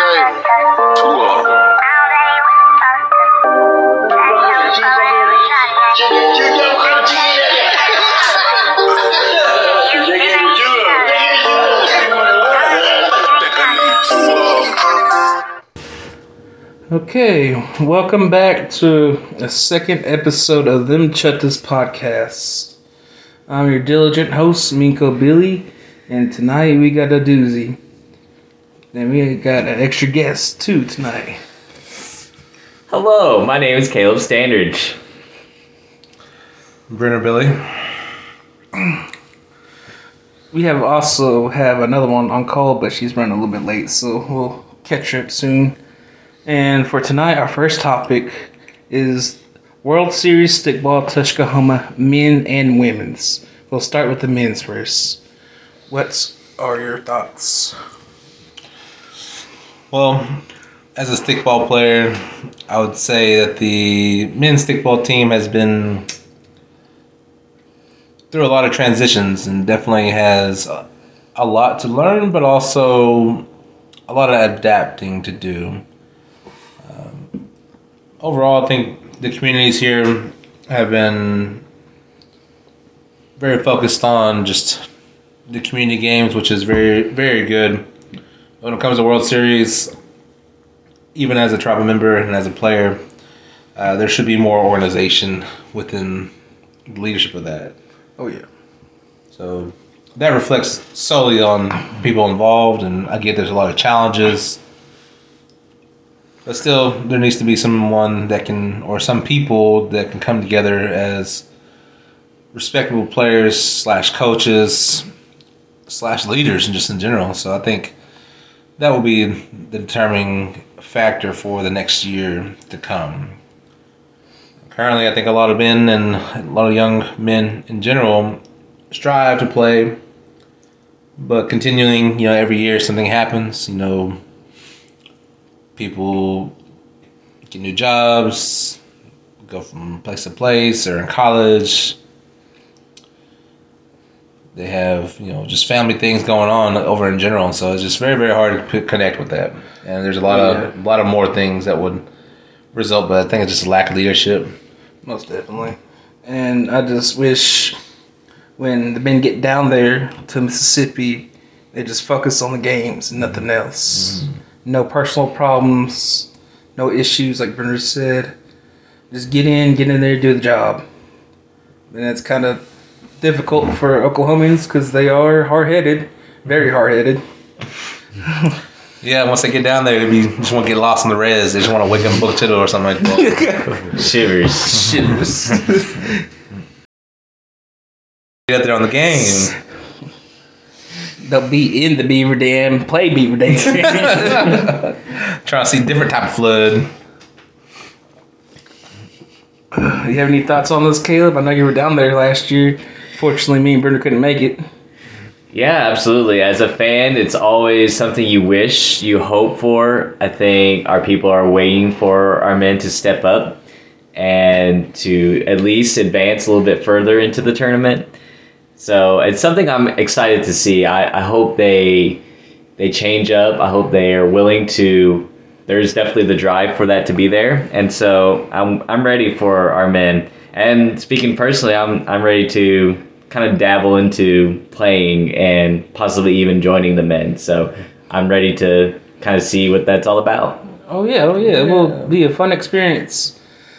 Okay, welcome back to a second episode of Them Chuttas podcast. I'm your diligent host, Minko Billy, and tonight we got a doozy. And we got an extra guest too tonight. Hello, my name is Caleb Standridge. Brenner Billy. We also have another one on call, but she's running a little bit late, so we'll catch her up soon. And for tonight, our first topic is World Series Stickball Tuskahoma men and women's. We'll start with the men's first. What are your thoughts? Well, as a stickball player, I would say that the men's stickball team has been through a lot of transitions and definitely has a lot to learn, but also a lot of adapting to do. Overall, I think the communities here have been very focused on just the community games, which is very, very good. When it comes to World Series, even as a tribal member and as a player, there should be more organization within the leadership of that. Oh, yeah. So that reflects solely on people involved, and I get there's a lot of challenges. But still, there needs to be someone that can, or some people that can come together as respectable players / coaches / leaders and just in general. So I think that will be the determining factor for the next year to come. Currently, I think a lot of men and a lot of young men in general strive to play, but continuing, every year something happens, people get new jobs, go from place to place, or in college. They have, just family things going on over in general. So it's just very, very hard to connect with that. And there's a lot of more things that would result, but I think it's just a lack of leadership. Most definitely. And I just wish when the men get down there to Mississippi, they just focus on the games and nothing else. Mm-hmm. No personal problems, no issues like Brenner said. Just get in there, do the job. And it's kind of difficult for Oklahomans because they are hard-headed, very hard-headed. Yeah, once they get down there, they just want to get lost in the res. They just want to wake up and book Tittle or something like that. Shivers. Get out there on the game. They'll be in the Beaver Dam, play Beaver Dam. Trying to see different type of flood. You have any thoughts on this, Caleb? I know you were down there last year. Fortunately, me and Brenner couldn't make it. Yeah, absolutely. As a fan, it's always something you wish, you hope for. I think our people are waiting for our men to step up and to at least advance a little bit further into the tournament. So it's something I'm excited to see. I hope they change up. I hope they are willing to. There's definitely the drive for that to be there, and so I'm ready for our men. And speaking personally, I'm ready to kind of dabble into playing and possibly even joining the men. So I'm ready to kind of see what that's all about. Oh yeah. It will be a fun experience.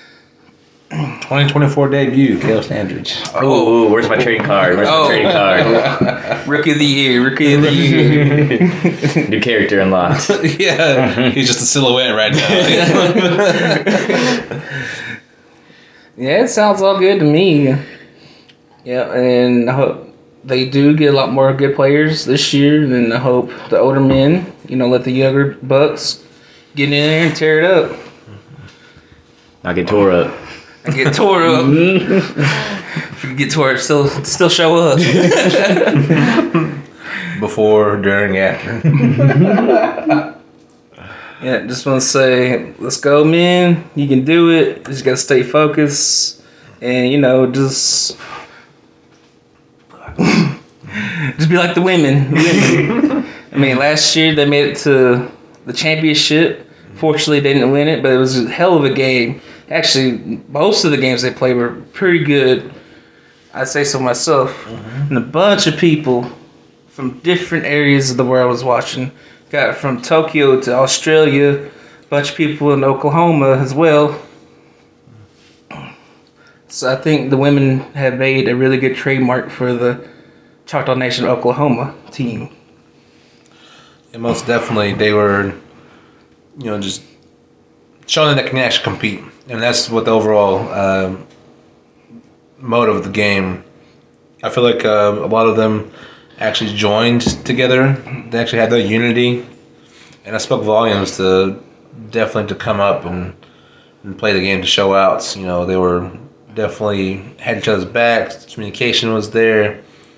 2024 debut, Caleb Standridge. Oh, where's my trading card? Rookie of the year. New character unlocked. Yeah, he's just a silhouette right now. Yeah, it sounds all good to me. Yeah, and I hope they do get a lot more good players this year, and I hope the older men, let the younger bucks get in there and tear it up. I'll get tore up. Get tore up. If you get tore up, still show up. Before, during, after. Yeah, just want to say, let's go, men. You can do it. Just gotta stay focused, and just be like the women. I mean, last year they made it to the championship. Fortunately, they didn't win it, but it was a hell of a game. Actually, most of the games they played were pretty good. I'd say so myself. And a bunch of people from different areas of the world was watching. Got from Tokyo to Australia, a bunch of people in Oklahoma as well. So I think the women have made a really good trademark for the Choctaw Nation Oklahoma team. And most definitely, they were, just showing that they can actually compete. And that's what the overall motive of the game. I feel like a lot of them actually joined together. They actually had that unity. And that spoke volumes to come up and play the game to show out. They were definitely had each other's backs. Communication was there.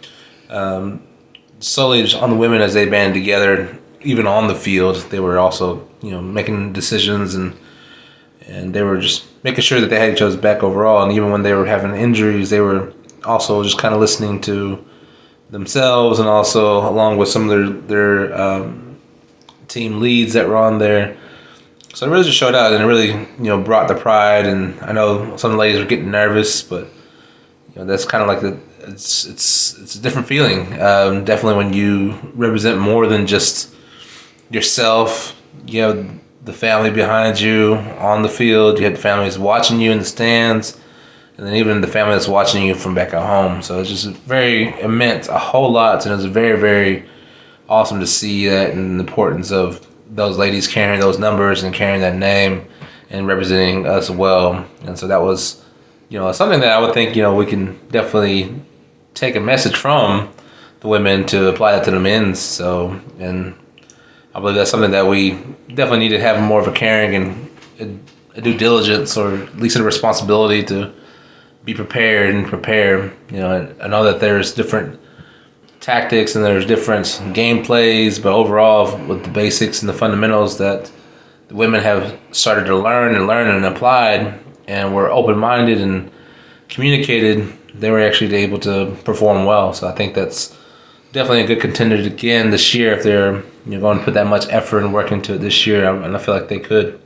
Solely just on the women as they banded together, even on the field, they were also making decisions and they were just making sure that they had each other's back overall. And even when they were having injuries, they were also just kind of listening to themselves and also along with some of their team leads that were on there. So it really just showed out and it really brought the pride. And I know some of the ladies were getting nervous, but that's kind of like it's a different feeling. Definitely when you represent more than just yourself. You have the family behind you on the field. You have the families watching you in the stands, and then even the family that's watching you from back at home. So it's just it meant a whole lot, and it was very, very awesome to see that and the importance of those ladies carrying those numbers and carrying that name and representing us well. And so that was something that I would think we can definitely take a message from the women to apply that to the men's. So, and I believe that's something that we definitely need to have more of a caring and a due diligence, or at least a responsibility to be prepared and prepare. I know that there's different tactics and there's different game plays, but overall with the basics and the fundamentals that the women have started to learn and applied, and were open-minded and communicated, they were actually able to perform well. So I think that's definitely a good contender again this year if they're going to put that much effort and work into it this year, and I feel like they could.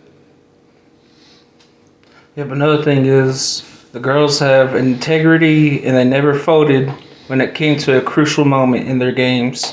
Yeah, but another thing is the girls have integrity and they never folded when it came to a crucial moment in their games.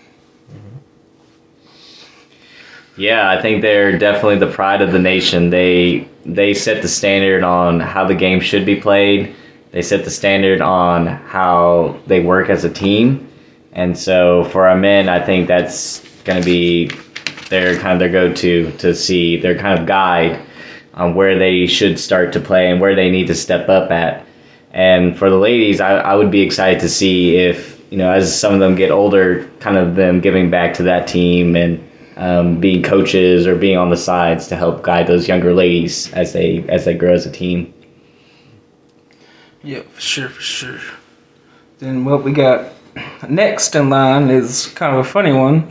Yeah, I think they're definitely the pride of the nation. They set the standard on how the game should be played. They set the standard on how they work as a team. And so for our men, I think that's going to be their go-to to see their kind of guide on where they should start to play and where they need to step up at. And for the ladies, I would be excited to see if, as some of them get older, kind of them giving back to that team and being coaches or being on the sides to help guide those younger ladies as they grow as a team. Yeah, for sure. Then what we got next in line is kind of a funny one.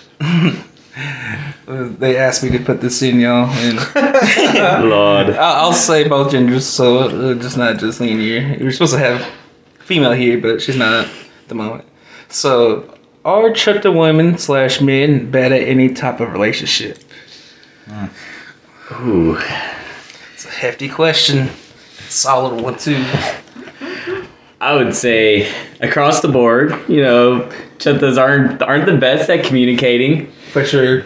They asked me to put this in, y'all, and Lord, I'll say both genders, so just not just linear. We're supposed to have female here, but she's not at the moment. So, are Choctaw women / men bad at any type of relationship? Ooh, it's a hefty question. Solid one too. I would say across the board, Choctaws aren't the best at communicating. For sure.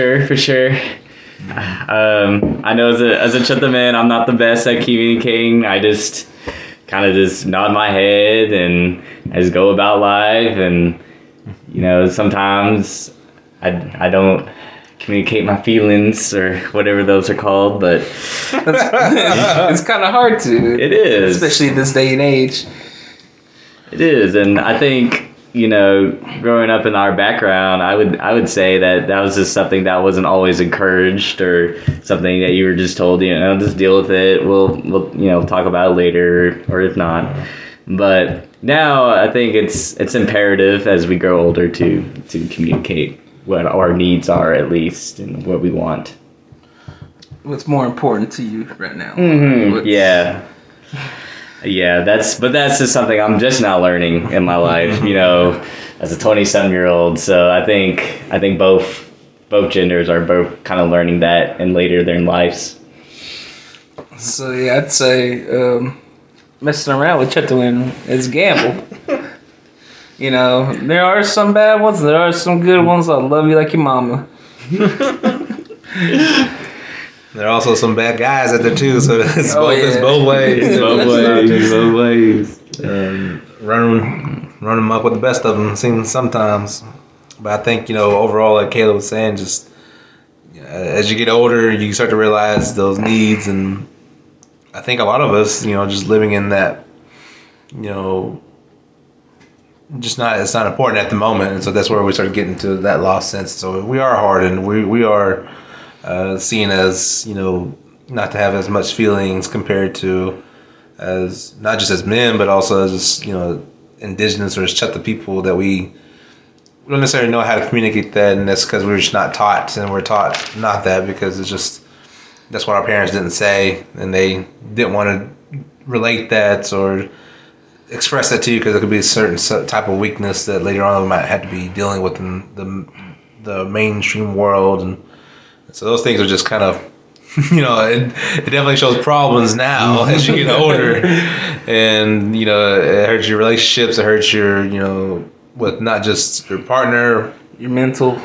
I know as a Choctaw man, I'm not the best at communicating. I just kind of nod my head and I just go about life, and sometimes I don't communicate my feelings or whatever those are called, but it's kind of hard to. It is, especially in this day and age. It is, and I think growing up in our background, I would say that was just something that wasn't always encouraged, or something that you were just told, just deal with it. We'll talk about it later, or if not. But now I think it's imperative as we grow older to communicate what our needs are, at least, and what we want. What's more important to you right now? Mm-hmm. Yeah, that's just something I'm just now learning in my life, as a 27-year-old. So I think both both genders are both kind of learning that in later their lives. So yeah, I'd say messing around with Chet the Women is a gamble. You know, there are some bad ones, there are some good ones. I love you like your mama. There are also some bad guys out there too, so it's, it's both ways. It's both ways. Run them up with the best of them seems sometimes. But I think, overall, like Kayla was saying, just as you get older, you start to realize those needs. And I think a lot of us, just living in that, it's not important at the moment. And so that's where we start getting to that lost sense. So we are hardened. We are seen as, not to have as much feelings compared to as not just as men, but also as just, indigenous or as Chutta people that we don't necessarily know how to communicate that. And that's because we're just not taught, and we're taught not that because it's just, that's what our parents didn't say, and they didn't want to relate that or express that to you because it could be a certain type of weakness that later on we might have to be dealing with in the mainstream world. And so those things are just kind of, it definitely shows problems now as you get older. And, it hurts your relationships, it hurts your, with not just your partner, your mental,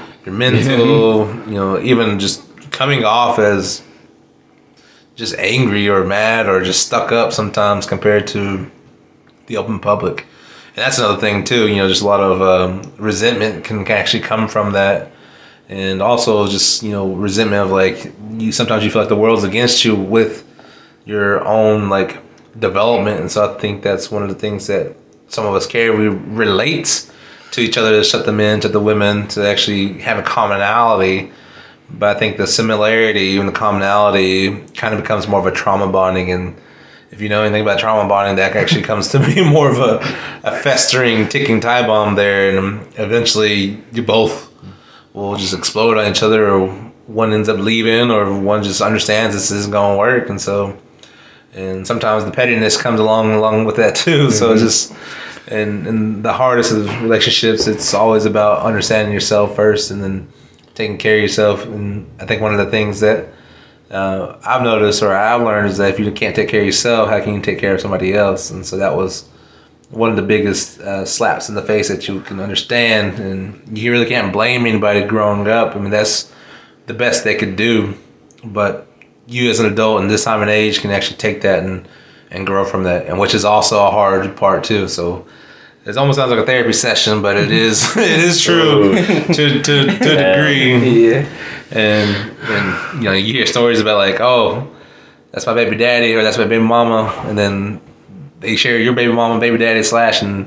even just coming off as just angry or mad or just stuck up sometimes compared to the open public. And that's another thing too, just a lot of resentment can actually come from that. And also just, resentment of like, sometimes you feel like the world's against you with your own like development. And so I think that's one of the things that some of us carry. We relate to each other, to shut them in, to the women, to actually have a commonality. But I think the similarity, even the commonality, kind of becomes more of a trauma bonding. And if you know anything about trauma bonding, that actually comes to be more of a festering, ticking time bomb there. And eventually you both will just explode on each other, or one ends up leaving, or one just understands this isn't going to work. And so, and sometimes the pettiness comes along with that too. Mm-hmm. So it's just, and the hardest of relationships, it's always about understanding yourself first and then taking care of yourself. And I think one of the things that I've noticed or I've learned is that if you can't take care of yourself, how can you take care of somebody else? And so that was one of the biggest slaps in the face that you can understand. And you really can't blame anybody growing up. I mean, that's the best they could do. But you as an adult in this time and age can actually take that and grow from that, and which is also a hard part too. So it almost sounds like a therapy session, but it is true to a degree. Yeah. And you hear stories about like, oh, that's my baby daddy or that's my baby mama, and then they share your baby mama, baby daddy / and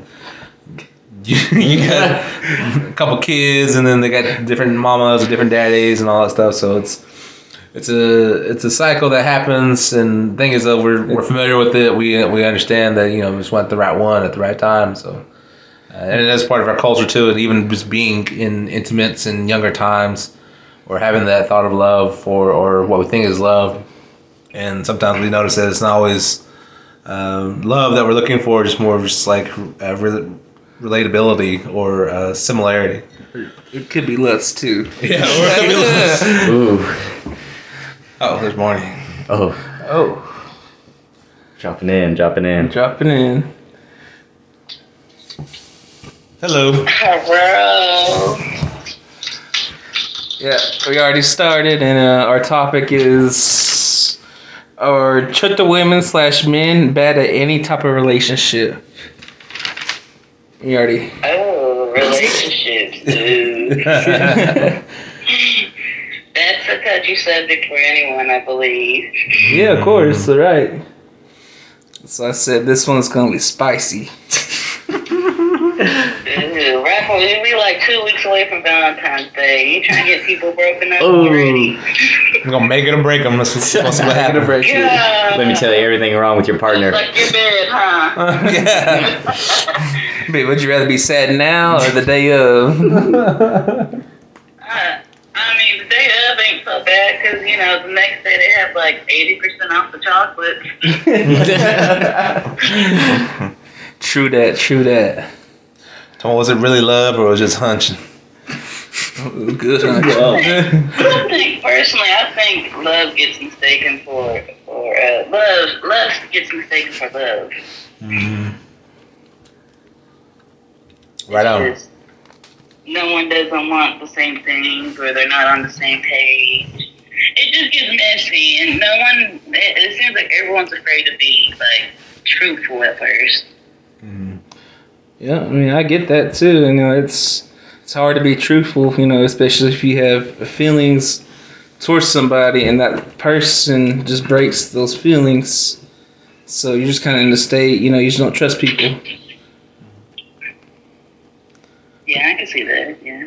you got a couple kids, and then they got different mamas or different daddies and all that stuff. So it's a cycle that happens, and the thing is that we're familiar with it. We understand that we just want the right one at the right time. So and that's part of our culture too. And even just being in intimates in younger times, or having that thought of love or what we think is love, and sometimes we notice that it's not always love that we're looking for, just more just like relatability or similarity. It could be lust too. Yeah, or it could be lust. Ooh. Oh, there's Marty. Oh. Dropping in. Hello. Yeah, we already started, and our topic is, are Chutta women / men bad at any type of relationship? You already. Oh, relationships, dude. That's a touchy subject for anyone, I believe. Yeah, of course, right. So I said this one's gonna be spicy. Right, we'll be like 2 weeks away from Valentine's Day. You trying to get people broken up already? We're gonna make it or break them. Let's see what happens. Yeah. Let me tell you everything wrong with your partner. Like your bed, huh? Yeah. But would you rather be sad now or the day of? I mean, the day of ain't so bad because, the next day they have like 80% off the chocolates. True that. So was it really love or was it just hunching? Good. I think personally, I think love gets mistaken for love gets mistaken for love. Mm-hmm. Right on. Just, no one doesn't want the same things, or they're not on the same page. It just gets messy, and no one. It seems like everyone's afraid to be like truthful at first. Mm-hmm. Yeah, I mean, I get that too. You know, it's hard to be truthful. You know, especially if you have feelings towards somebody, and that person just breaks those feelings. So you're just kind of in the state. You know, you just don't trust people. Yeah, I can see that. Yeah.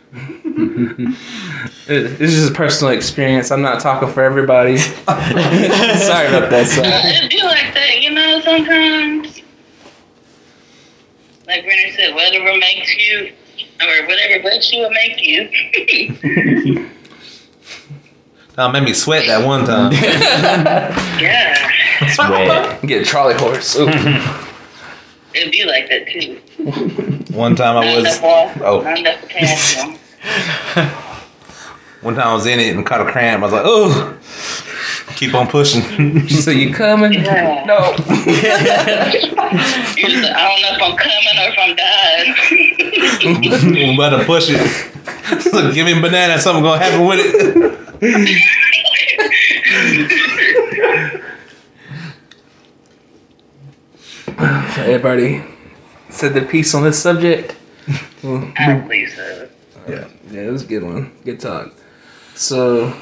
It's just a personal experience. I'm not talking for everybody. Sorry about that. It'd be like that, you know. Sometimes, like Renner said, whatever makes you, or whatever lets you, will make you. That made me sweat that one time. Yeah. Sweat. Get a trolley horse. Ooh. It'd be like that too. One time I was. Not enough potassium. One time I was in it and caught a cramp. I was like, oh, keep on pushing. So you coming? Yeah. No. You just, I don't know if I'm coming or if I'm dying. I'm about to push it. Look, give me a banana. Something gonna happen with it. Everybody said their piece on this subject. I believe so. Yeah. Yeah, it was a good one. Good talk. So,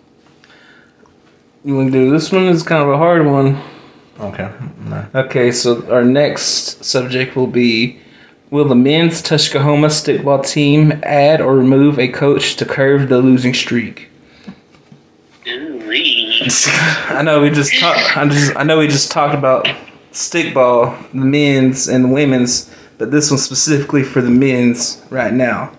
you want to do this one? It's kind of a hard one. Okay. No. Okay, so our next subject will be: will the men's Tuskahoma stickball team add or remove a coach to curb the losing streak? Ooh-wee. I know we just talked. I know we just talked about stickball, the men's and the women's, but this one's specifically for the men's right now.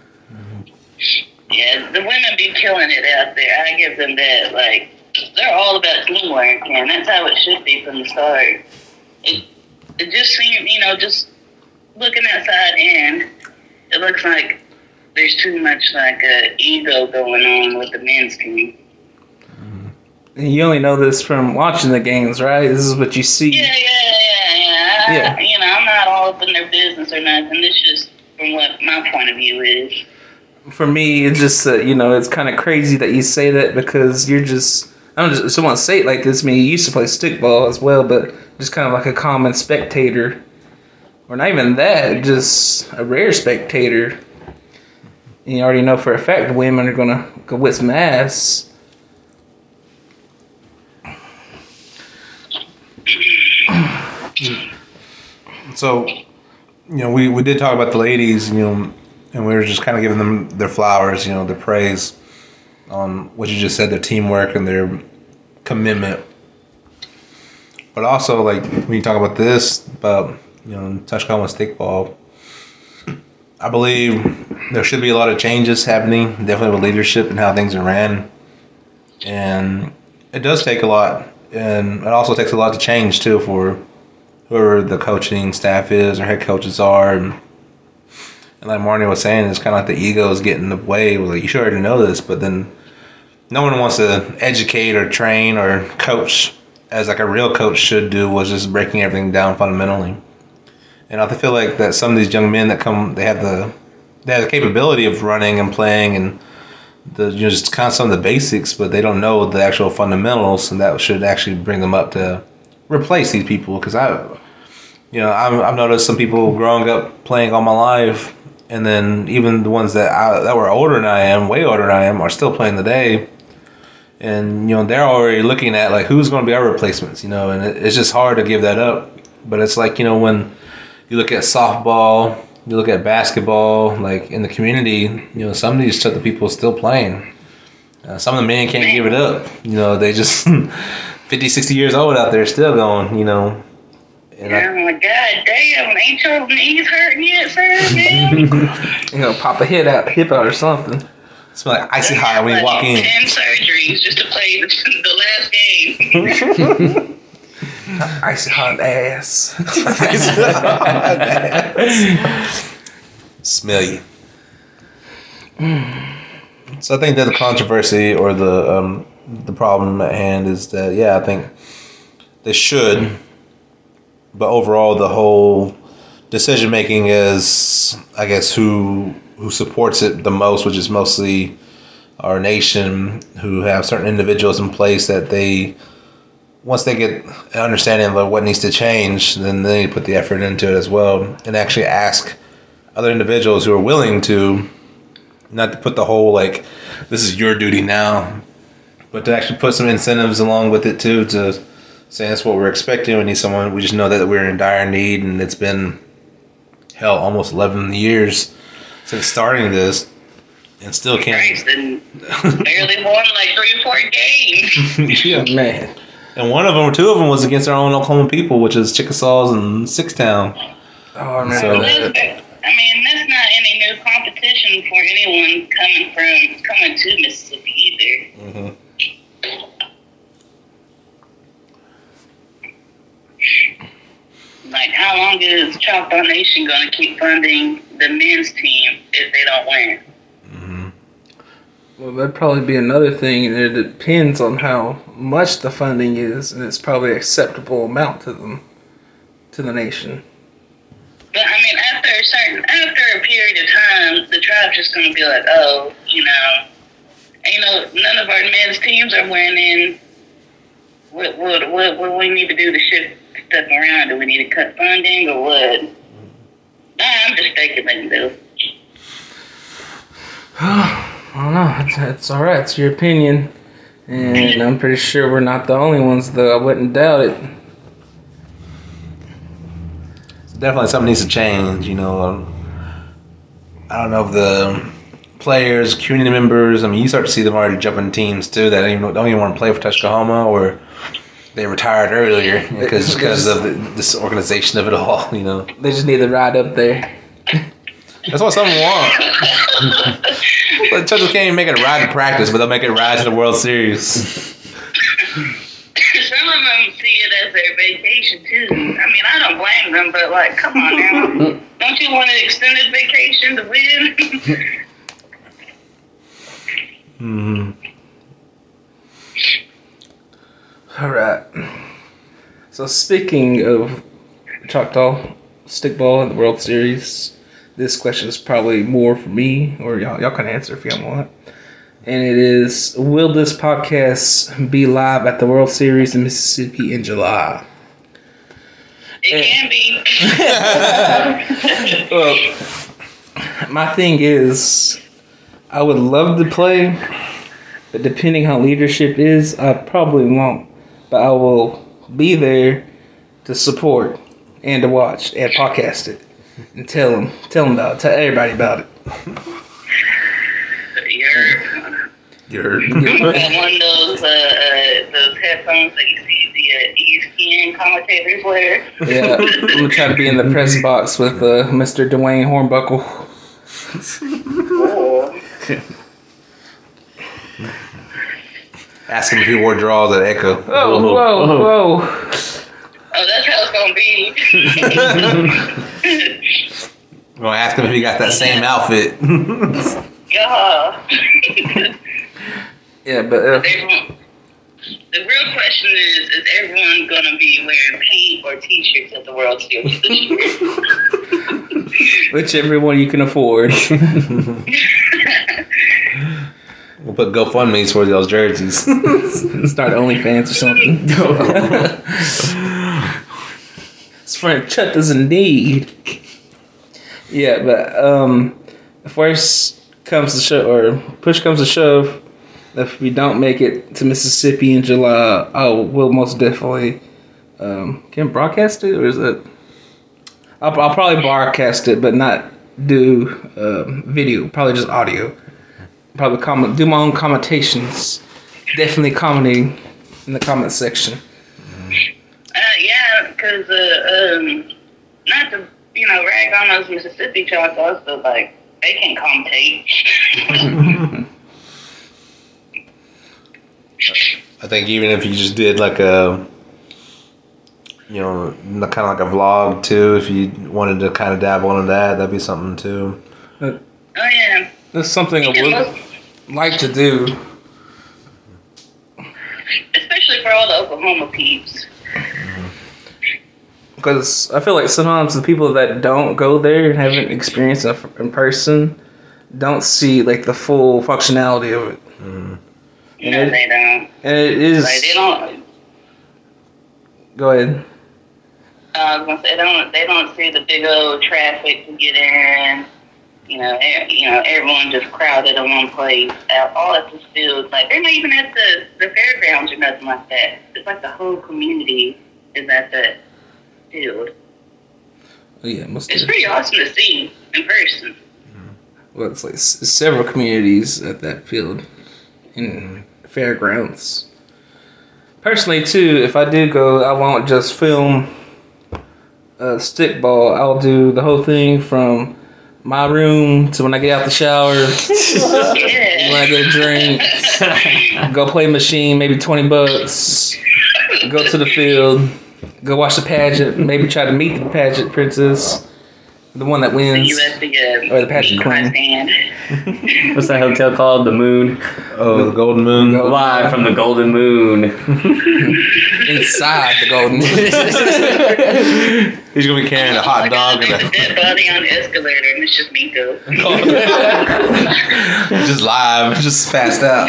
Yeah, the women be killing it out there. I give them that. Like, they're all about teamwork, and that's how it should be from the start. It just seems, you know, just looking outside in, it looks like there's too much like ego going on with the men's team. And you only know this from watching the games, right? This is what you see. Yeah. You know, I'm not all up in their business or nothing. It's just from what my point of view is. For me, it's just you know, it's kind of crazy that you say that because you're just. I don't just want to say it like this. I mean, you used to play stickball as well, but just kind of like a common spectator, or not even that, just a rare spectator. And you already know for a fact women are gonna go whip some ass. So, you know, we did talk about the ladies, you know, and we were just kind of giving them their flowers, you know, their praise on what you just said, their teamwork and their commitment. But also, like, when you talk about this, about, you know, Tuskahoma stickball, I believe there should be a lot of changes happening, definitely with leadership and how things are ran. And it does take a lot, and it also takes a lot to change, too, for whoever the coaching staff is or head coaches are. And like Marnie was saying, it's kind of like the ego is getting in the way. Like, you should already know this, but then no one wants to educate or train or coach as like a real coach should do, was just breaking everything down fundamentally. And I feel like that some of these young men that come, they have the capability of running and playing and just kind of some of the basics, but they don't know the actual fundamentals, and that should actually bring them up to replace these people. Because I've noticed some people growing up playing all my life, and then even the ones that were older than I am, way older than I am, are still playing today. And, you know, they're already looking at, like, who's going to be our replacements, you know, and it's just hard to give that up. But it's like, you know, when you look at softball, you look at basketball, like, in the community, you know, some of these other people are still playing. Some of the men can't give it up. You know, they just 50, 60 years old out there still going, you know. And I'm like, God damn, ain't your knees hurting yet, sir, man? You know, pop a hip out or something. it smells like icy hot when you walk in. 10 surgeries just to play the last game. Icy hot ass. Smell you. So I think that the controversy or the problem at hand is that I think they should, but overall the whole decision making is, I guess, who supports it the most, which is mostly our nation, who have certain individuals in place that once they get an understanding of what needs to change, then they need to put the effort into it as well, and actually ask other individuals who are willing to, not to put the whole like, this is your duty now, but to actually put some incentives along with it too, to say that's what we're expecting. We need someone. We just know that we're in dire need, and it's been almost 11 years since starting this, and still can't. Christ, and barely won like 3 or 4 games. Yeah, Man. and one of them or two of them was against our own Oklahoma people, which is Chickasaws and Sixtown. Oh, man. So- That's not any new competition for anyone coming to Mississippi either. Mm-hmm. Like, how long is Choctaw Nation going to keep funding the men's team if they don't win? Well, that'd probably be another thing. It depends on how much the funding is, and it's probably an acceptable amount to them, to the nation. But I mean, after a period of time, the tribe's just going to be like, oh, none of our men's teams are winning. What we need to do to shift stuff around? Do we need to cut funding or what? I'm just speculating, though. I don't know. It's all right. It's your opinion, and I'm pretty sure we're not the only ones, though. I wouldn't doubt it. Definitely something needs to change, I don't know if the players, community members, you start to see them already jumping teams too that don't even want to play for Tuskahoma, or they retired earlier because of this organization of it all, They just need to ride up there. That's what some want. But Churchill can't even make it a ride to practice, but they'll make it a ride to the World Series. Some of them see it as their vacation too. I mean, I don't blame them, but like, come on now. Don't you want an extended vacation to win? Mm-hmm. All right. So speaking of Choctaw stickball in the World Series, this question is probably more for me, or y'all can answer if y'all want. And it is, will this podcast be live at the World Series in Mississippi in July? It can be. Well, my thing is, I would love to play, but depending how leadership is, I probably won't. But I will be there to support and to watch and podcast it and tell them about it, tell everybody about it. You're Got one of those headphones that you see the ESPN commentators wear. Yeah, I'm gonna try to be in the press box with Mr. Dwayne Hornbuckle. Ask him if he wore draws at Echo. Oh, whoa. Oh, that's how it's gonna be. We're gonna ask him if he got that same outfit. Yeah. Yeah, but The real question is everyone gonna be wearing paint or t-shirts at the World Series this year? whichever one you can afford. We'll put GoFundMe's for those jerseys. Start OnlyFans or something. It's for Chuck doesn't need. Yeah, but if worse comes to shove, or push comes to shove, if we don't make it to Mississippi in July, we'll most definitely can broadcast it, or is it? I'll probably broadcast it, but not do video. Probably just audio. Probably do my own commentations. Definitely commenting in the comment section. Yeah, because not to rag on those Mississippi Choctaws, but like they can commentate. I think even if you just did like a, kind of like a vlog too, if you wanted to kind of dabble into that, that'd be something too. Oh yeah. That's something I Because would like to do. especially for all the Oklahoma peeps. Because I feel like sometimes the people that don't go there and haven't experienced it in person don't see like the full functionality of it. No, And it- they don't. And it is. Like, they don't. Go ahead. I was gonna say they don't see the big old traffic to get in. Everyone just crowded in one place. All at this field, like they're not even at the fairgrounds or nothing like that. It's like the whole community is at the field. Oh, yeah, most It's pretty awesome to see in person. Well, it's like several communities at that field in fairgrounds. Personally, too, if I do go, I won't just film stickball. I'll do the whole thing from my room to when I get out the shower, when I Yeah. get a drink, go play machine, maybe $20, go to the field, go watch the pageant, maybe try to meet the pageant princess, the one that The wins. U.S. Or the pageant queen. Stand. What's that hotel called? The Moon. Oh, the Golden Moon. Go- Live from the Golden Moon. Inside the golden. He's gonna be carrying a hot dog There's a and dead body on the escalator, and it's just Miko. just live, just passed out. I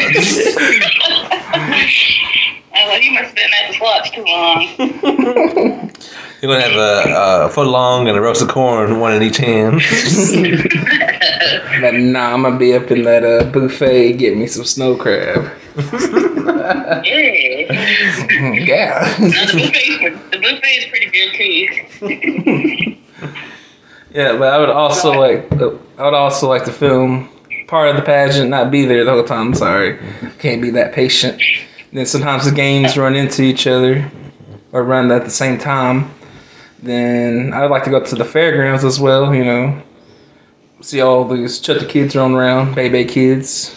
was like, you must have been at the slots too long. You're gonna have a foot long and a roast of corn, one in each hand. But nah, I'm gonna be up in that buffet, get me some snow crab. Yeah. Yeah. No, the buffet is pretty good too. Yeah, but I would also like to film part of the pageant, not be there the whole time. I'm sorry, can't be that patient. Then sometimes the games run into each other or run at the same time. Then I would like to go to the fairgrounds as well. See all these Chutta kids running around, baby kids.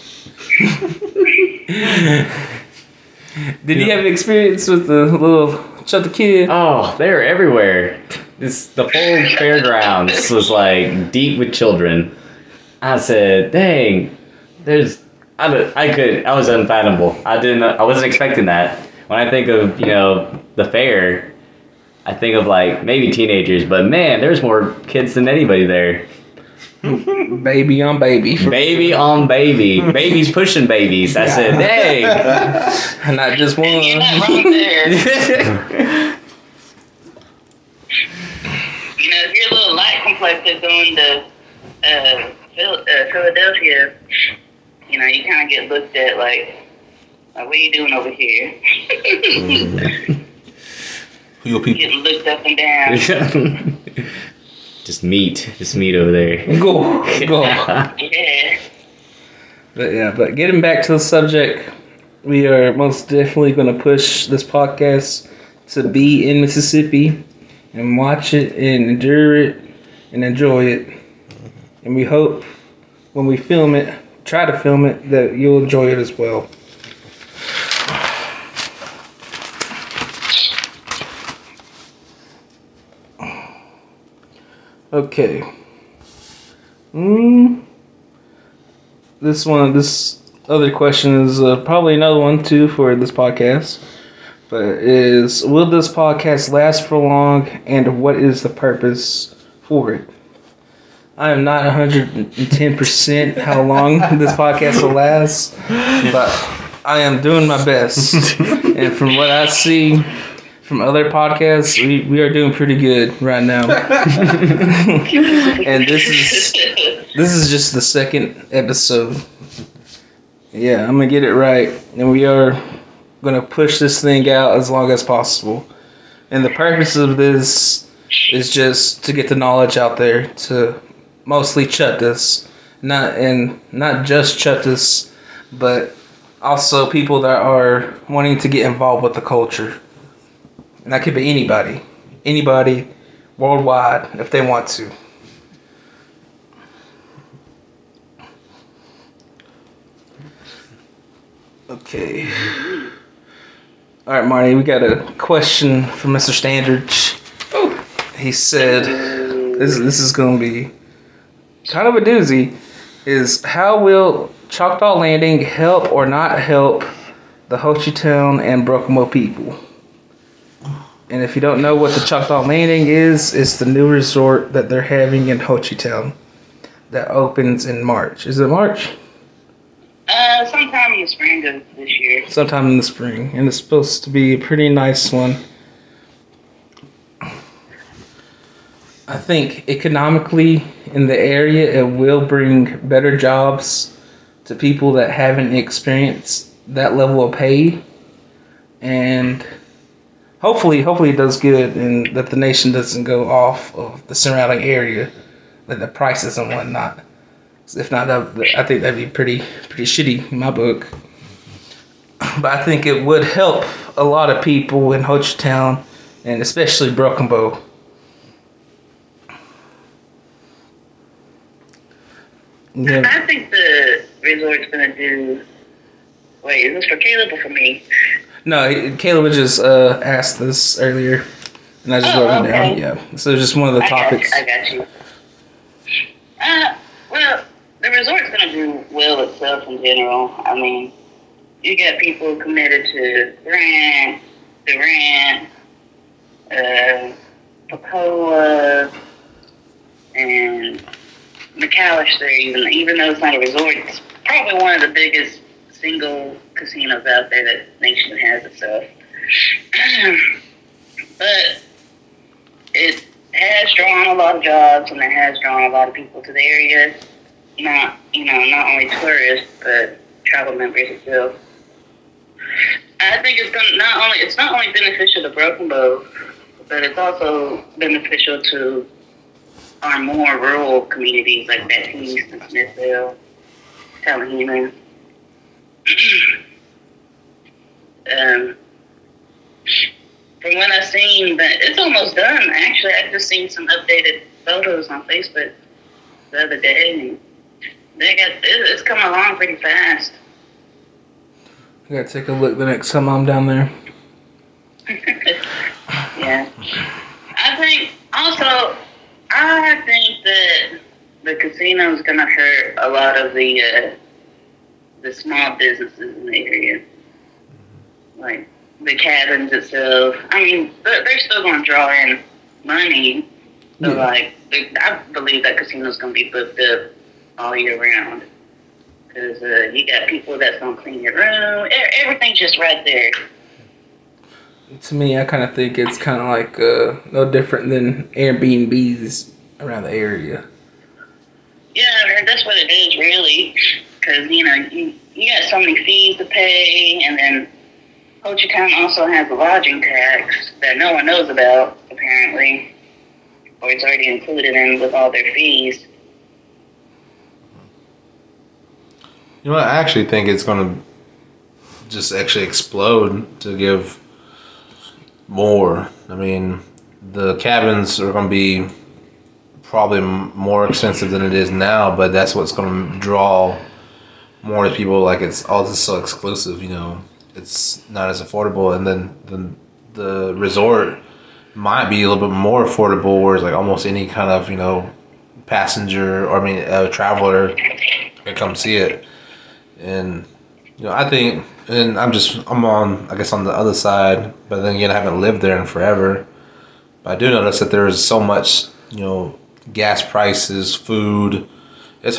Did you have an experience with the little Chutta kid? Oh, they were everywhere. The whole fairgrounds was like deep with children. I said, "Dang, I was unfathomable. I wasn't expecting that. When I think of the fair, I think of like maybe teenagers, but man, there's more kids than anybody there. Baby on baby. Baby on baby, babies pushing babies. I said, dang." Not just one. You're not wrong there. If you're a little light complected going to Philadelphia, you kind of get looked at like, what are you doing over here? Who your people? Getting looked up and down. Just meat over there. Go. Yeah. But getting back to the subject, we are most definitely going to push this podcast to be in Mississippi and watch it and endure it and enjoy it. And we hope when we film it, try to film it, that you'll enjoy it as well. Okay. This other question is probably another one too for this podcast. But will this podcast last for long, and what is the purpose for it? I am not 110% how long this podcast will last, but I am doing my best. And from what I see from other podcasts, we are doing pretty good right now. And this is just the second episode. Yeah, I'm gonna get it right, and we are gonna push this thing out as long as possible. And the purpose of this is just to get the knowledge out there to mostly Chuttas, not just Chuttas, but also people that are wanting to get involved with the culture. And that could be anybody worldwide if they want to. Okay. All right, Marty, we got a question from Mr. Standards. He said, this is going to be kind of a doozy. is how will Choctaw Landing help or not help the Ho Chi Town and Broken Bow people? And if you don't know what the Choctaw Landing is, it's the new resort that they're having in Ho Chi Town that opens in March. Is it March? Sometime in the spring of this year. Sometime in the spring. And it's supposed to be a pretty nice one. I think economically in the area, it will bring better jobs to people that haven't experienced that level of pay. And hopefully it does good and that the nation doesn't go off of the surrounding area, like the prices and whatnot. If not, I think that'd be pretty shitty in my book. But I think it would help a lot of people in Ho Chi Town and especially Broken Bow. Yeah. I think the resort's gonna do. Wait, is this for Caleb or for me? No, Caleb just asked this earlier, and I just wrote it down. Yeah, so it's just one of the topics. I got you. Well, the resort's gonna do well itself in general. I mean, you got people committed to Grant, Durant, Pacoa, and McAllister. Even though it's not a resort, it's probably one of the biggest single casinos out there that the nation has itself. But it has drawn a lot of jobs and it has drawn a lot of people to the area. Not only tourists, but travel members as well. I think it's not only beneficial to Broken Bow, but it's also beneficial to our more rural communities like Baptiste and Smithville, Tallahena. From what I've seen, but it's almost done. Actually, I've just seen some updated photos on Facebook the other day, and it's coming along pretty fast. I gotta take a look the next time I'm down there. Yeah, I think that the casino is gonna hurt a lot of the small businesses in the area, like the cabins itself. I mean, they're still gonna draw in money. So I believe that casino's gonna be booked up all year round because you got people that's gonna clean your room. Everything's just right there. To me, I kind of think it's kind of like no different than Airbnbs around the area. Yeah, that's what it is, really. Because, you got so many fees to pay, and then Ho Chi Town also has a lodging tax that no one knows about, apparently. Or it's already included in with all their fees. You know what? I actually think it's going to just actually explode to give more. I mean, the cabins are going to be probably more expensive than it is now, but that's what's going to draw more people. Like, it's all just so exclusive, it's not as affordable. And then the resort might be a little bit more affordable, whereas like almost any kind of passenger or traveler can come see it. And I think, and I'm on, I guess, on the other side, but then again, I haven't lived there in forever. But I do notice that there's so much, gas prices, food. It's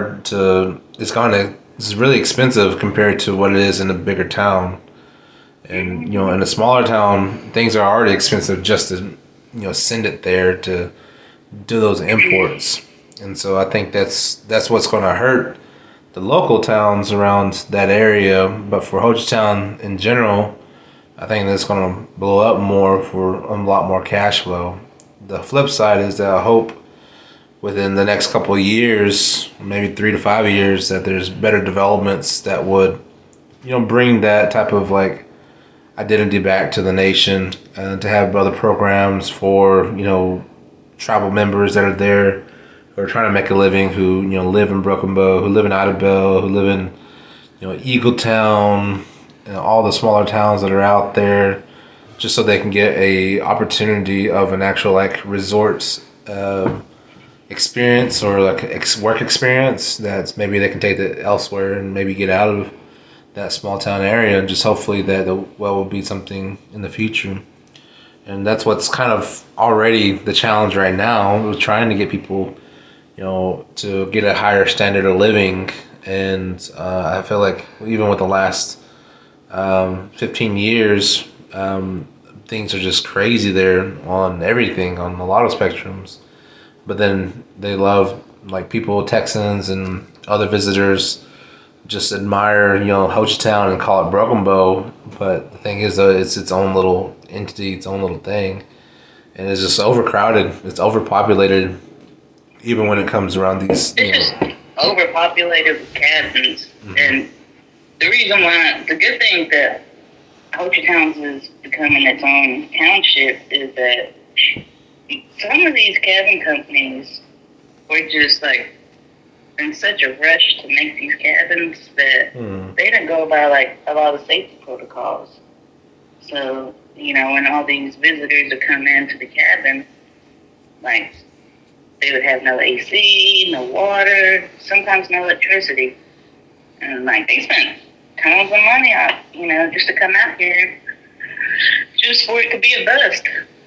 really expensive compared to what it is in a bigger town. And, in a smaller town, things are already expensive just to, send it there to do those imports. And so I think that's what's going to hurt the local towns around that area. But for Ho Chi Town in general, I think that's going to blow up more for a lot more cash flow. The flip side is that I hope within the next couple of years, maybe 3 to 5 years, that there's better developments that would, bring that type of like identity back to the nation, and to have other programs for, tribal members that are there who are trying to make a living, who, live in Broken Bow, who live in Idabel, who live in, Eagletown, all the smaller towns that are out there, just so they can get a opportunity of an actual like resorts, experience or like work experience that maybe they can take it elsewhere and maybe get out of that small town area, and just hopefully that the well will be something in the future. And that's what's kind of already the challenge right now. We're trying to get people, to get a higher standard of living. And I feel like even with the last 15 years, things are just crazy there on everything, on a lot of spectrums. But then they love, like, people, Texans and other visitors just admire, Ho Chi Town and call it Broken Bow. But the thing is, though, it's its own little entity, its own little thing. And it's just overcrowded. It's overpopulated, even when it comes around these, It's just overpopulated with cabins. Mm-hmm. And the reason why, the good thing that Ho Chi Towns is becoming its own township is that some of these cabin companies were just like in such a rush to make these cabins that they didn't go by like a lot of safety protocols. So, when all these visitors would come into the cabin, like, they would have no AC, no water, sometimes no electricity. And, like, they spent tons of money on, just to come out here, just for it to be a bust.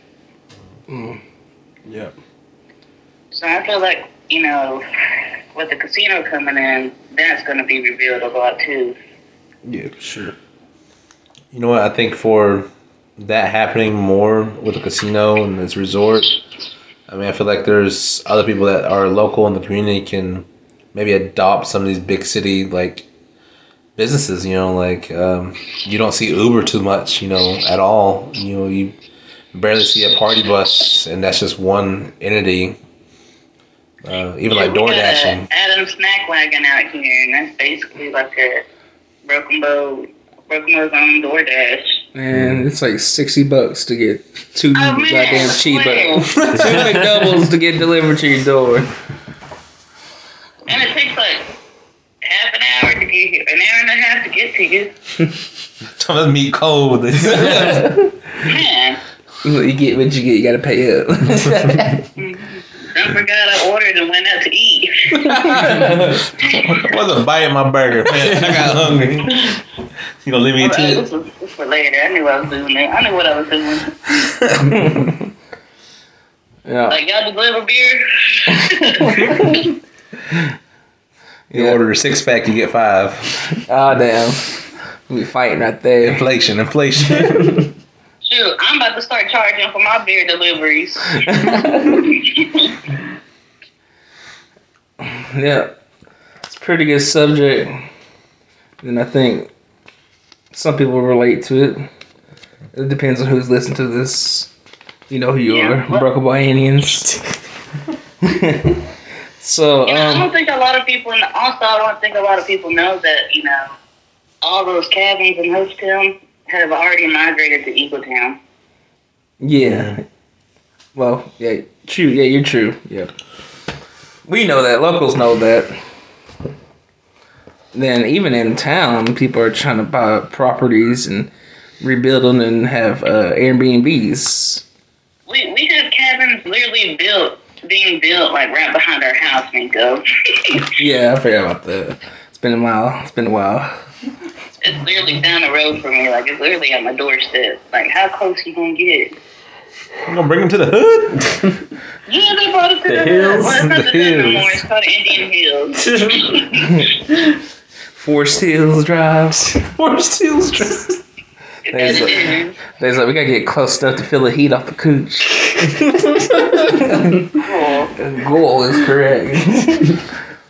Yeah. So I feel like, with the casino coming in, that's going to be revealed a lot, too. Yeah, for sure. You know what? I think for that happening more with the casino and this resort, I feel like there's other people that are local in the community can maybe adopt some of these big city, like, businesses, you don't see Uber too much, at all. You barely see a party bus, and that's just one entity. Even like door dashing. Adam Snack Wagon out here, and that's basically like a Broken Bow's own DoorDash. Man, it's like $60 to get two goddamn swear. cheeseburgers, 2 McDoubles to get delivered to your door. And it takes like half an hour to get here, an hour and a half to get to you. Some of the meat cold. Man. You get what you get. You gotta pay up. Don't forget I ordered and went out to eat. I wasn't biting my burger, man. I got hungry. You gonna leave me a tip? This was for later. I knew I was doing it. I knew what I was doing. Yeah. Like, y'all deliver beer? You order a 6-pack, you get 5. Oh damn. We fighting right there. Inflation. Shoot, I'm about to start charging for my beer deliveries. Yeah. It's a pretty good subject. And I think some people relate to it. It depends on who's listening to this. You know who you are. Broken Bohemians. So, I don't think a lot of people, I don't think a lot of people know that, all those cabins in Ho Chi Town have already migrated to Eagletown. Yeah. Well, yeah, true. Yeah, you're true. Yeah. We know that. Locals know that. Then even in town, people are trying to buy properties and rebuild them and have Airbnbs. We have cabins literally being built like right behind our house, Nico. Yeah, I forgot about that. It's been a while. It's literally down the road from me. Like, it's literally at my doorstep. Like, how close you gonna get? You gonna bring them to the hood? Yeah, they brought it to the hills. hood. Well, it's not The the hood no hills. more. It's called Indian Hills. Forest Hills Drives. Forest Hills Drive. It's at Indian. There's like, we gotta get close enough to feel the heat off the cooch. Cool. Goal is correct.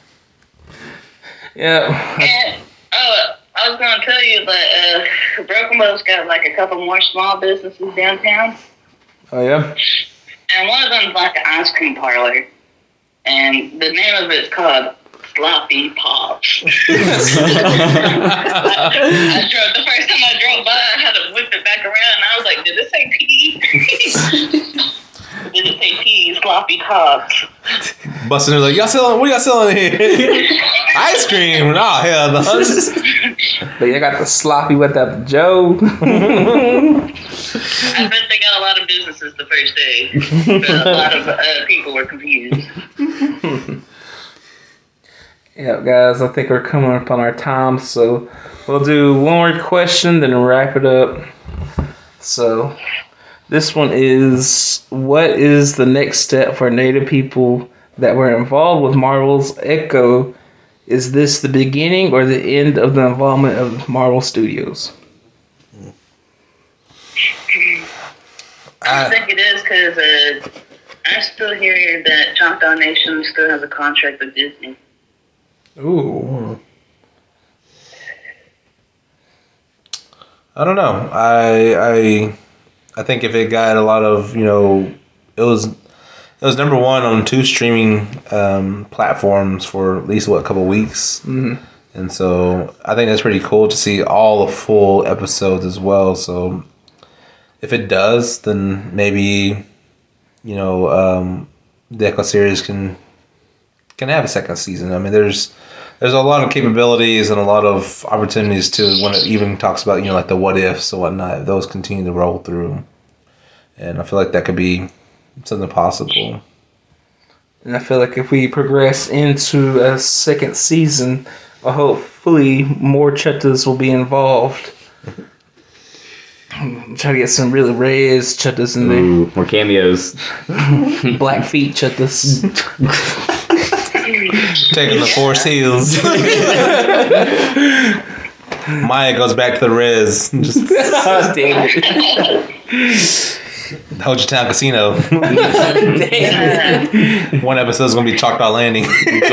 Yeah. And, I was gonna tell you that Broken Bow's got like a couple more small businesses downtown. Oh yeah. And one of them's like an ice cream parlor. And the name of it's called Sloppy Pops. The first time I drove by, I had to whip it back around, and I was like, did it say P? Did it say P? Sloppy Pops. Busting, like, what y'all selling here? Ice cream? Oh, hell no. But you got the sloppy without the Joe. I bet they got a lot of businesses the first day. But a lot of people were confused. Yeah, guys, I think we're coming up on our time, so we'll do one more question, then wrap it up. So, this one is, what is the next step for Native people that were involved with Marvel's Echo? Is this the beginning or the end of the involvement of Marvel Studios? I think it is because I still hear that Choctaw Nation still has a contract with Disney. Ooh. I don't know. I think if it got a lot of, it was number one on 2 streaming platforms for at least a couple weeks. Mm-hmm. And so I think that's pretty cool to see all the full episodes as well. So if it does, then maybe the Echo series can have a second season. I mean, there's a lot of capabilities and a lot of opportunities to, when it even talks about like the what ifs and whatnot, those continue to roll through, and I feel like that could be something possible. And I feel like if we progress into a second season, hopefully more Chuttas will be involved. Try to get some really raised Chuttas in there. Ooh, more cameos. Blackfeet Chuttas. Taking the Force Heels. Maya goes back to the res. Just Damn it. Ho Chi Town Casino. Damn it. One episode's gonna be Choctaw Landing.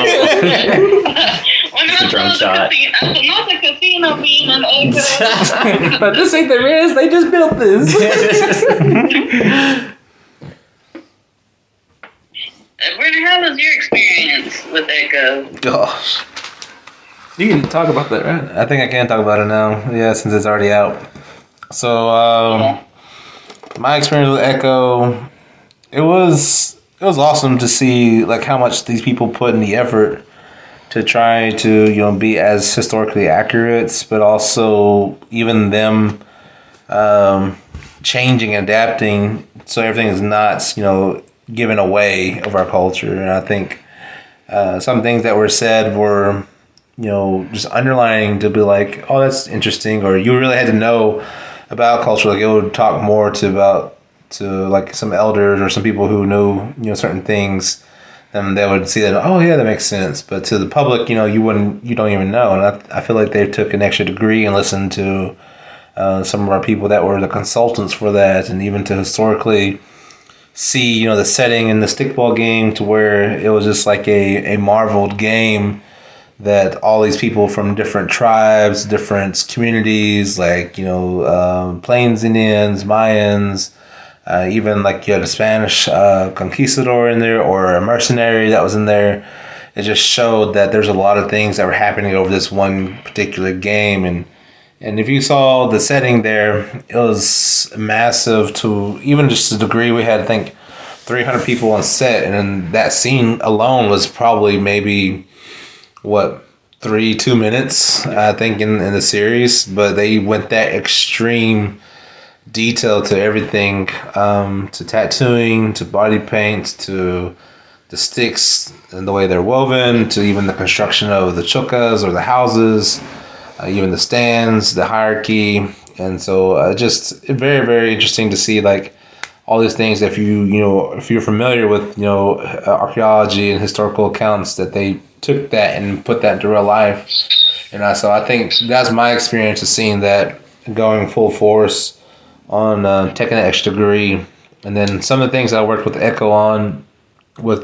Just a drum shot. Not the casino being an Echo. But this ain't the Riz, they just built this. Brennan, how was your experience with Echo? Gosh. You can talk about that, right? I think I can talk about it now. Yeah, since it's already out. So, my experience with Echo, it was awesome to see like how much these people put in the effort to try to be as historically accurate, but also even them changing, adapting, so everything is not given away of our culture. And I think some things that were said were just underlining to be like, oh, that's interesting, or you really had to know about culture. Like it would talk more to like some elders or some people who knew certain things, and they would see that, oh yeah, that makes sense. But to the public, you don't even know. And I feel like they took an extra degree and listened to some of our people that were the consultants for that, and even to historically see the setting in the stickball game to where it was just like a marveled game that all these people from different tribes, different communities, like Plains Indians, Mayans, even like you had a Spanish conquistador in there or a mercenary that was in there. It just showed that there's a lot of things that were happening over this one particular game. And if you saw the setting there, it was massive to even just the degree we had, I think, 300 people on set. And then that scene alone was probably maybe, 2 minutes, I think, in the series. But they went that extreme detail to everything, to tattooing, to body paint, to the sticks and the way they're woven, to even the construction of the chukas or the houses, even the stands, the hierarchy. And so just very, very interesting to see like all these things. If you're familiar with archaeology and historical accounts, that they took that and put that into real life. And so I think that's my experience of seeing that going full force on taking an extra degree. And then some of the things I worked with Echo on with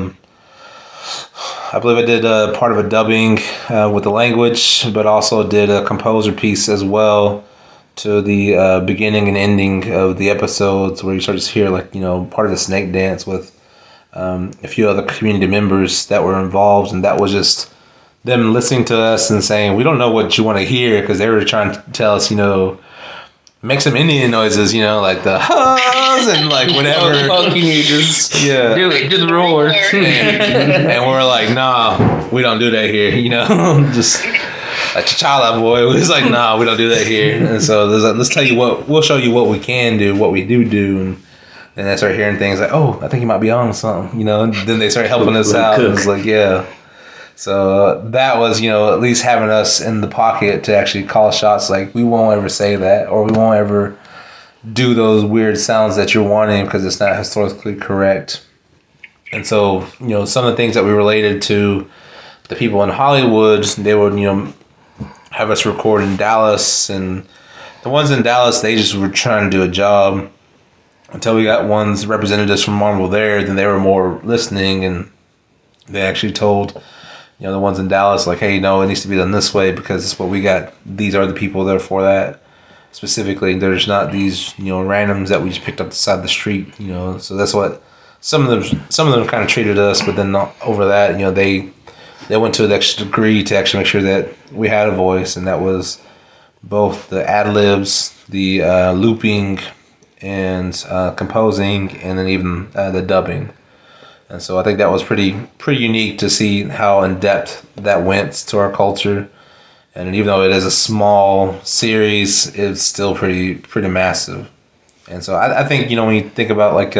I believe I did part of a dubbing with the language, but also did a composer piece as well to the beginning and ending of the episodes, where you start to hear like part of the snake dance with a few other community members that were involved. And that was just them listening to us and saying, we don't know what you want to hear, because they were trying to tell us, make some Indian noises, like the huhs and like whatever. How can you just do it? Do the roar. And we're like, nah, we don't do that here, just like T'Challa, boy. It was like, nah, we don't do that here. And so let's tell you we'll show you what we can do, what we do. And And they start hearing things like, oh, I think he might be on something, you know. And then they start helping us out. cook. It's like, yeah. So that was, you know, at least having us in the pocket to actually call shots. Like, we won't ever say that, or we won't ever do those weird sounds that you're wanting because it's not historically correct. And so, you know, some of the things that we related to the people in Hollywood, they would, you know, have us record in Dallas. And the ones in Dallas, they just were trying to do a job. Until we got ones representatives from Marvel there, then they were more listening, and they actually told, you know, the ones in Dallas, like, hey, no, it needs to be done this way because it's what we got. These are the people there for that specifically. There's not these, you know, randoms that we just picked up the side of the street, you know. So that's what some of them kind of treated us, but then over that, you know, they went to an extra degree to actually make sure that we had a voice, and that was both the ad libs, the looping, and composing, and then even the dubbing. And so I think that was pretty unique to see how in depth that went to our culture. And even though it is a small series, it's still pretty massive. And so I think, you know, when you think about like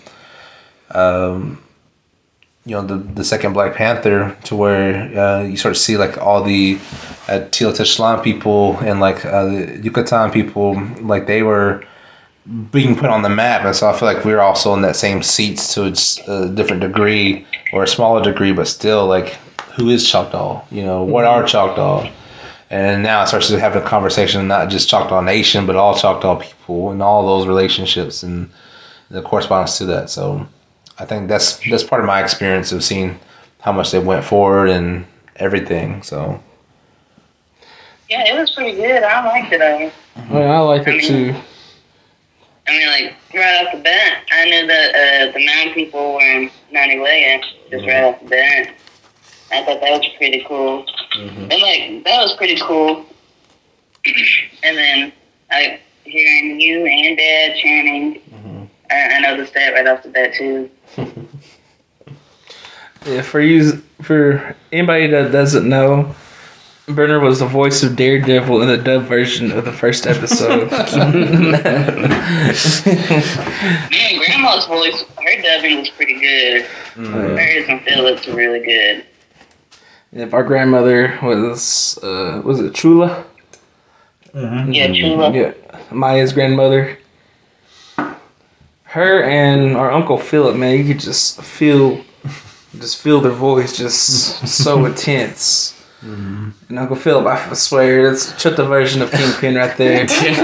you know, the second Black Panther, to where you sort of see like all the Tenochtitlan people and like the Yucatan people, like they were being put on the map. And so I feel like we're also in that same seats to a different degree or a smaller degree, but still, like, who is Choctaw? You know, what are Choctaw? And now it starts to have a conversation, not just Choctaw Nation, but all Choctaw people and all those relationships and the correspondence to that. So I think that's part of my experience of seeing how much they went forward and everything. So Yeah, it was pretty good. I liked it. I like it too. I mean, like, right off the bat, I knew that the mountain people were in Naniwea, just right off the bat. I thought that was pretty cool. And, like, that was pretty cool. And then, hearing you and Dad chanting, I noticed that right off the bat, too. Yeah, for anybody that doesn't know, Burner was the voice of Daredevil in the dub version of the first episode. Man, Grandma's voice, her dubbing was pretty good. Hers and Phillips were really good. If our grandmother was it Chula? Yeah, Chula. Yeah, Maya's grandmother. Her and our Uncle Philip, man, you could just feel their voice just so intense. And Uncle Philip, I swear, that's Chutta version of Kingpin right there.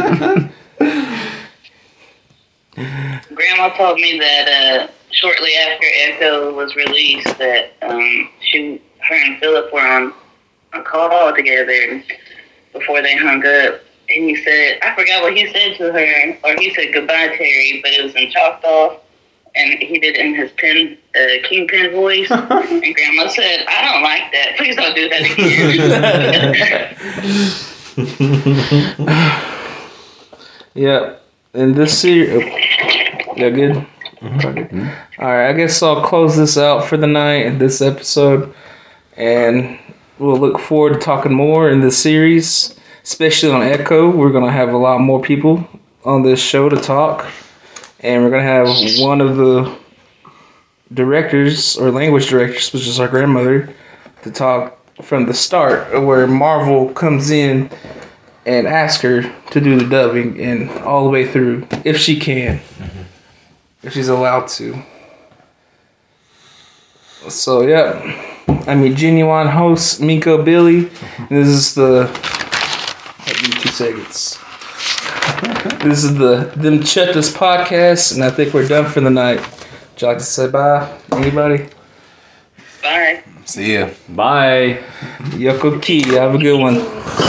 Grandma told me that shortly after Echo was released, that her and Philip were on a call together before they hung up. And he said, I forgot what he said to her, or he said goodbye, Terry, but it was in Choctaw. And he did it in his Kingpin voice. And Grandma said, I don't like that. Please don't do that again. Yeah. And this series... Yeah, good? Alright, I guess I'll close this out for the night in this episode. And we'll look forward to talking more in this series. Especially on Echo. We're going to have a lot more people on this show to talk. And we're going to have one of the directors or language directors, which is our grandmother, to talk from the start where Marvel comes in and asks her to do the dubbing and all the way through, if she can, if she's allowed to. So, yeah. I'm your genuine host, Miko Billy. And this is the... Give me 2 seconds. This is the Them Chuttas podcast, and I think we're done for the night. Would you like to say bye? Anybody? Bye. see ya. Bye. Yoko Key, have a good one.